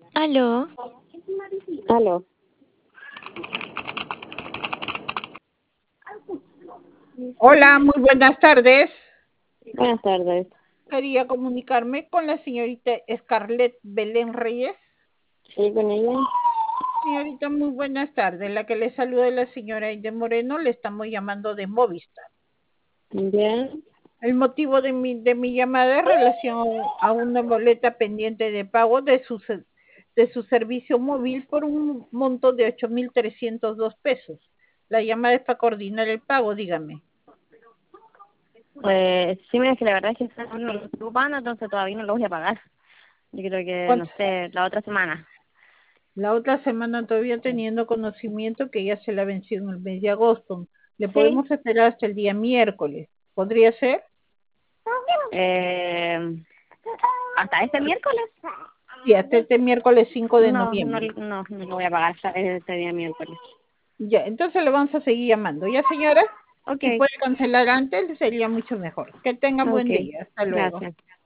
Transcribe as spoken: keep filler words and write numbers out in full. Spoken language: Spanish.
Aló. Aló. Hola, muy buenas tardes. Buenas tardes. Quería comunicarme con la señorita Scarlett Belén Reyes. Sí, con ella. Señorita, muy buenas tardes. La que le saluda es la señora Aide Moreno. Le estamos llamando de Movistar. Bien. El motivo de mi, de mi llamada es relación a una boleta pendiente de pago de su, de su servicio móvil por un monto de ocho mil trescientos dos pesos. La llamada es para coordinar el pago, dígame. Pues sí, mira, es que la verdad es que esta no lo estoy ocupando, entonces todavía no lo voy a pagar. Yo creo que, no ¿Cuánto? sé, la otra semana. La otra semana todavía teniendo conocimiento que ya se la venció en el mes de agosto. Le Sí. podemos esperar hasta el día miércoles. ¿Podría ser? Eh, ¿Hasta este miércoles? Sí, hasta este miércoles cinco de No, no, noviembre. no, no lo voy a pagar hasta este día miércoles. Ya, entonces le vamos a seguir llamando. ¿Ya, señora? Ok, Si puede cancelar antes, sería mucho mejor. Que tenga ok. buen día. Hasta luego. Gracias.